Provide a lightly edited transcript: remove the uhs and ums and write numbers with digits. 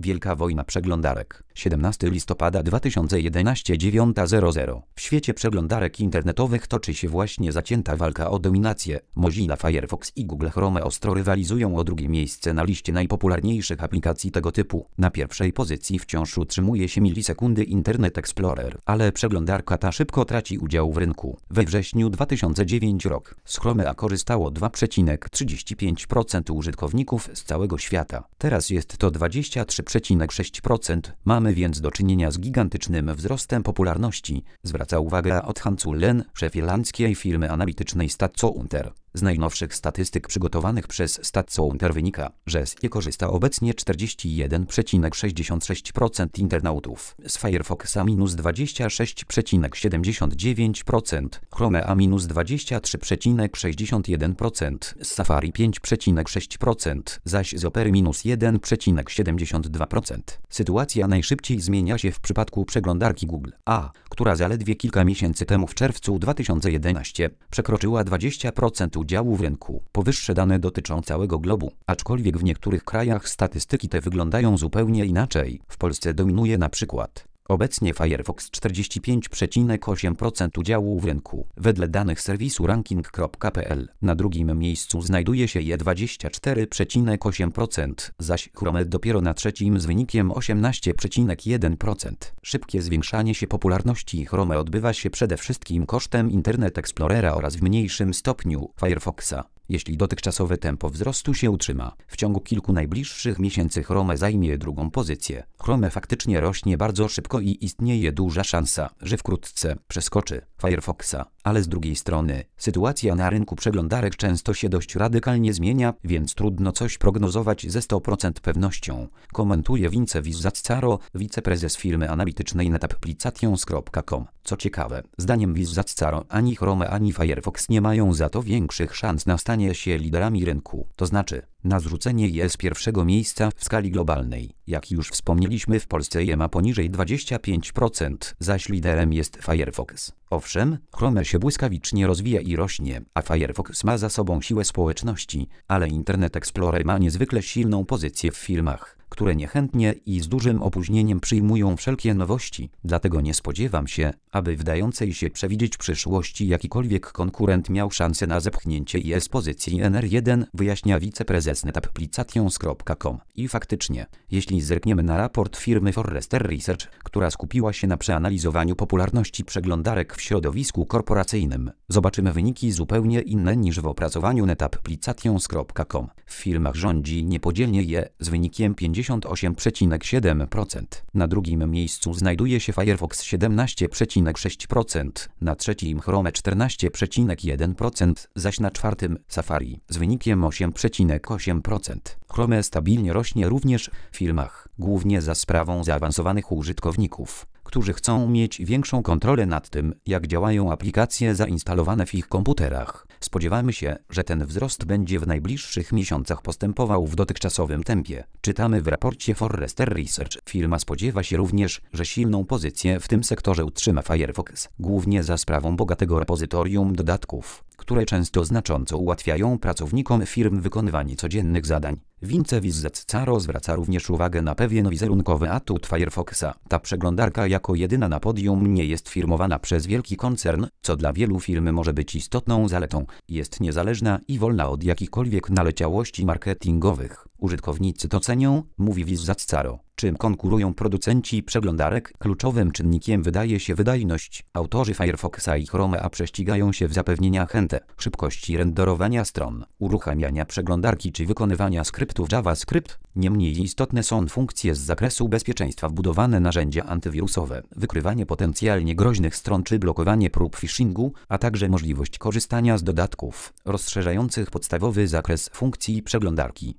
Wielka wojna przeglądarek. 17 listopada 2011 9:00. W świecie przeglądarek internetowych toczy się właśnie zacięta walka o dominację. Mozilla Firefox i Google Chrome ostro rywalizują o drugie miejsce na liście najpopularniejszych aplikacji tego typu. Na pierwszej pozycji wciąż utrzymuje się milisekundy Internet Explorer, ale przeglądarka ta szybko traci udział w rynku. We wrześniu 2009 rok z Chromea korzystało 2,35% użytkowników z całego świata. Teraz jest to 23,6%. Mamy więc do czynienia z gigantycznym wzrostem popularności, zwraca uwagę od Hansu Len, szef irlandzkiej firmy analitycznej StatCounter. Z najnowszych statystyk przygotowanych przez StatCounter wynika, że z niej korzysta obecnie 41,66% internautów, z Firefoxa -26,79%, Chromea -23,61%, z Safari 5,6%, zaś z Opery -1,72%. Sytuacja najszybciej zmienia się w przypadku przeglądarki Google, która zaledwie kilka miesięcy temu w czerwcu 2011 przekroczyła 20% udziału w rynku. Powyższe dane dotyczą całego globu, aczkolwiek w niektórych krajach statystyki te wyglądają zupełnie inaczej. W Polsce dominuje na przykład obecnie Firefox 45,8% udziału w rynku. Wedle danych serwisu ranking.pl na drugim miejscu znajduje się je 24,8%, zaś Chrome dopiero na trzecim z wynikiem 18,1%. Szybkie zwiększanie się popularności Chrome odbywa się przede wszystkim kosztem Internet Explorera oraz w mniejszym stopniu Firefoxa. Jeśli dotychczasowe tempo wzrostu się utrzyma, w ciągu kilku najbliższych miesięcy Chrome zajmie drugą pozycję. Chrome faktycznie rośnie bardzo szybko i istnieje duża szansa, że wkrótce przeskoczy Firefoxa. Ale z drugiej strony, sytuacja na rynku przeglądarek często się dość radykalnie zmienia, więc trudno coś prognozować ze 100% pewnością, komentuje Vince Vizzazzaro, wiceprezes firmy analitycznej netapplications.com. Co ciekawe, zdaniem Vizzazzaro ani Chrome ani Firefox nie mają za to większych szans na stanie się liderami rynku, to znaczy na zrzucenie je z pierwszego miejsca w skali globalnej. Jak już wspomnieliśmy, w Polsce je ma poniżej 25%, zaś liderem jest Firefox. Owszem, Chrome się błyskawicznie rozwija i rośnie, a Firefox ma za sobą siłę społeczności, ale Internet Explorer ma niezwykle silną pozycję w firmach, które niechętnie i z dużym opóźnieniem przyjmują wszelkie nowości. Dlatego nie spodziewam się, aby w dającej się przewidzieć przyszłości jakikolwiek konkurent miał szansę na zepchnięcie je z pozycji NR1, wyjaśnia wiceprezes netapplications.com. I faktycznie, jeśli zerkniemy na raport firmy Forrester Research, która skupiła się na przeanalizowaniu popularności przeglądarek w środowisku korporacyjnym, zobaczymy wyniki zupełnie inne niż w opracowaniu netapplications.com. W firmach rządzi niepodzielnie je z wynikiem 58,7%. Na drugim miejscu znajduje się Firefox 17,6%, na trzecim Chrome 14,1%, zaś na czwartym Safari z wynikiem 8,8%. Chrome stabilnie rośnie również w firmach, głównie za sprawą zaawansowanych użytkowników, którzy chcą mieć większą kontrolę nad tym, jak działają aplikacje zainstalowane w ich komputerach. Spodziewamy się, że ten wzrost będzie w najbliższych miesiącach postępował w dotychczasowym tempie. Czytamy w raporcie Forrester Research. Firma spodziewa się również, że silną pozycję w tym sektorze utrzyma Firefox, głównie za sprawą bogatego repozytorium dodatków, które często znacząco ułatwiają pracownikom firm wykonywanie codziennych zadań. Vince Vizzazzaro zwraca również uwagę na pewien wizerunkowy atut Firefoxa. Ta przeglądarka jako jedyna na podium nie jest firmowana przez wielki koncern, co dla wielu firm może być istotną zaletą. Jest niezależna i wolna od jakichkolwiek naleciałości marketingowych. Użytkownicy to cenią, mówi Vizzazzaro. Czym konkurują producenci przeglądarek? Kluczowym czynnikiem wydaje się wydajność. Autorzy Firefoxa i Chromea prześcigają się w zapewnieniach NT, szybkości renderowania stron, uruchamiania przeglądarki czy wykonywania skryptów JavaScript. Niemniej istotne są funkcje z zakresu bezpieczeństwa, wbudowane narzędzia antywirusowe, wykrywanie potencjalnie groźnych stron czy blokowanie prób phishingu, a także możliwość korzystania z dodatków rozszerzających podstawowy zakres funkcji przeglądarki.